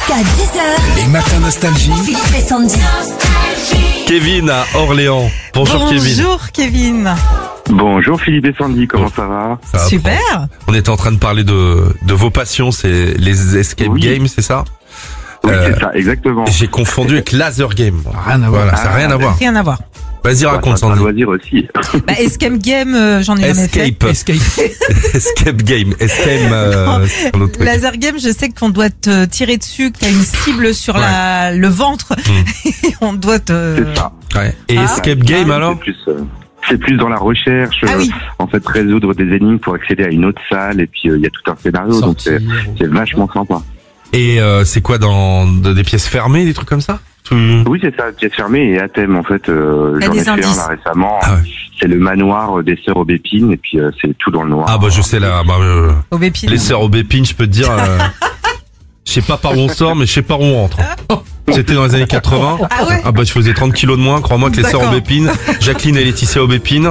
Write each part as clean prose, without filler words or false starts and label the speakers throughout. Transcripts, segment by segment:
Speaker 1: Jusqu'à 10h.
Speaker 2: Les matins nostalgie.
Speaker 1: Philippe et Sandy.
Speaker 3: Kevin à Orléans. Bonjour Kevin.
Speaker 4: Bonjour Kevin.
Speaker 5: Bonjour Philippe et Sandy, comment ça va?
Speaker 3: Ça va,
Speaker 4: Super.
Speaker 3: On était en train de parler de vos passions, c'est les escape games, c'est ça?
Speaker 5: Oui, c'est ça, exactement.
Speaker 3: J'ai confondu avec laser game.
Speaker 2: Rien à voir.
Speaker 3: Voilà, ça n'a rien à voir.
Speaker 4: Rien à voir.
Speaker 3: Vas-y, raconte
Speaker 5: Ça va
Speaker 3: Sandy.
Speaker 5: loisir aussi.
Speaker 4: Escape game, j'en ai jamais fait.
Speaker 3: Escape. Escape game. Escape, c'est un autre truc.
Speaker 4: Laser game, je sais qu'on doit te tirer dessus, que t'as une cible sur le ventre. Et on doit te...
Speaker 5: C'est ça.
Speaker 3: Ouais. Et escape game alors?
Speaker 5: C'est plus dans la recherche,
Speaker 4: Ah oui.
Speaker 5: en fait, résoudre des énigmes pour accéder à une autre salle, et puis il y a tout un scénario, donc c'est vachement sympa.
Speaker 3: Et c'est quoi des pièces fermées, des trucs comme ça?
Speaker 5: Oui, c'est ça, pièce fermée et à thème, en fait, j'en ai
Speaker 4: des
Speaker 5: fait un
Speaker 4: indices.
Speaker 5: là récemment,
Speaker 3: Ah ouais.
Speaker 5: c'est le manoir des sœurs Aubépine, et puis c'est tout dans le noir.
Speaker 3: Ah bah je sais là,
Speaker 4: Aubépine.
Speaker 3: les sœurs Aubépine, je peux te dire, je sais pas par où on sort, mais je sais par où on rentre. C'était dans les années 80.
Speaker 4: Ah ouais.
Speaker 3: Ah bah je faisais 30 kilos de moins, crois-moi que les sœurs
Speaker 4: D'accord.
Speaker 3: Aubépine, Jacqueline et Laetitia Aubépine.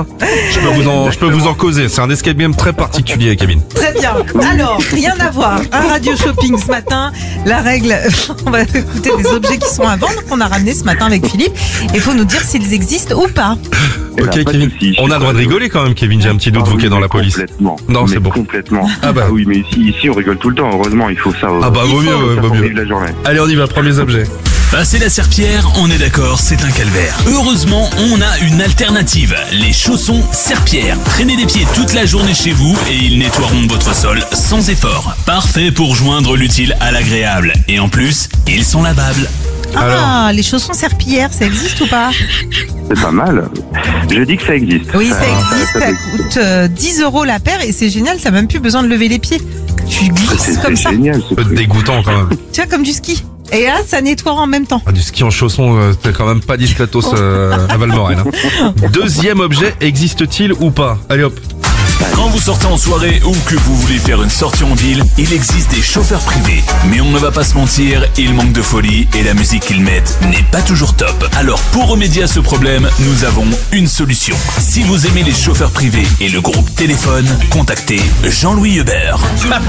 Speaker 3: Je peux vous en causer. C'est un escape game très particulier, Kevin.
Speaker 4: Très bien. Alors, rien à voir. Un radio shopping ce matin. La règle, on va écouter des objets qui sont à vendre qu'on a ramenés ce matin avec Philippe. Il faut nous dire s'ils existent ou pas.
Speaker 5: Eh ben,
Speaker 3: Ok,
Speaker 5: pas de
Speaker 3: Kevin.
Speaker 5: souci, je
Speaker 3: On a
Speaker 5: suis
Speaker 3: le droit de
Speaker 5: prêt.
Speaker 3: rigoler quand même, Kevin. J'ai un petit doute,
Speaker 5: Ah
Speaker 3: vous
Speaker 5: oui,
Speaker 3: qui êtes dans
Speaker 5: mais
Speaker 3: la police.
Speaker 5: Complètement.
Speaker 3: Non,
Speaker 5: Mais
Speaker 3: c'est bon.
Speaker 5: Complètement.
Speaker 3: Ah bah.
Speaker 5: oui, mais ici on rigole tout le temps, heureusement, il faut ça.
Speaker 3: Ah bah vaut mieux,
Speaker 5: ça
Speaker 3: vaut
Speaker 5: pour
Speaker 3: mieux.
Speaker 5: vivre la journée.
Speaker 3: Allez, on y va, premiers objets.
Speaker 2: Passer la serpillière, on est d'accord, c'est un calvaire. Heureusement, on a une alternative. Les chaussons serpillères. Traînez des pieds toute la journée chez vous et ils nettoieront votre sol sans effort. Parfait pour joindre l'utile à l'agréable. Et en plus, ils sont lavables.
Speaker 4: Ah, les chaussons serpillères, ça existe ou pas?
Speaker 5: C'est pas mal. Je dis que ça existe.
Speaker 4: Oui, ça existe. Ça coûte 10 € la paire et c'est génial. T'as même plus besoin de lever les pieds. Tu glisses comme
Speaker 5: C'est
Speaker 4: ça.
Speaker 5: génial ce
Speaker 3: Un peu
Speaker 5: truc.
Speaker 3: dégoûtant quand même.
Speaker 4: Tu vois, comme du ski. Et là, ça nettoie en même temps.
Speaker 3: Ah, du ski en chaussons, c'est quand même pas discretos à Valmorel. Hein. Deuxième objet, existe-t-il ou pas? Allez hop.
Speaker 2: Quand vous sortez en soirée ou que vous voulez faire une sortie en ville, il existe des chauffeurs privés. Mais on ne va pas se mentir, ils manquent de folie et la musique qu'ils mettent n'est pas toujours top. Alors pour remédier à ce problème, nous avons une solution. Si vous aimez les chauffeurs privés et le groupe Téléphone, contactez Jean-Louis Hubert.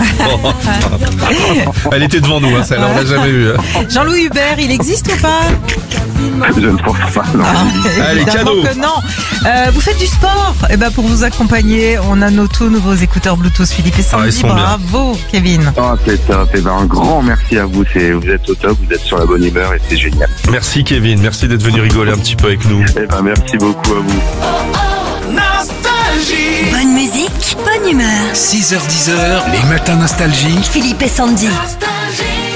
Speaker 3: Elle était devant nous, hein, celle-là, on l'a jamais vue. Hein.
Speaker 4: Jean-Louis Hubert, il existe ou pas?
Speaker 5: Je ne pense pas. Non.
Speaker 3: Allez,
Speaker 4: Évidemment
Speaker 3: cadeau.
Speaker 4: que non. Vous faites du sport? Eh ben, pour vous accompagner, on a nos tout nouveaux écouteurs Bluetooth Philippe et Sandy.
Speaker 3: ils sont bien.
Speaker 4: Bravo, Kevin.
Speaker 5: Oh, c'est top. Et ben, un grand merci à vous. Vous êtes au top, vous êtes sur la bonne humeur et c'est génial.
Speaker 3: Merci Kevin, merci d'être venu rigoler un petit peu avec nous.
Speaker 5: Et ben, merci beaucoup à vous.
Speaker 1: Bonne musique, bonne humeur.
Speaker 2: 6h-10h,
Speaker 1: Philippe et Sandy.
Speaker 6: Nostalgie.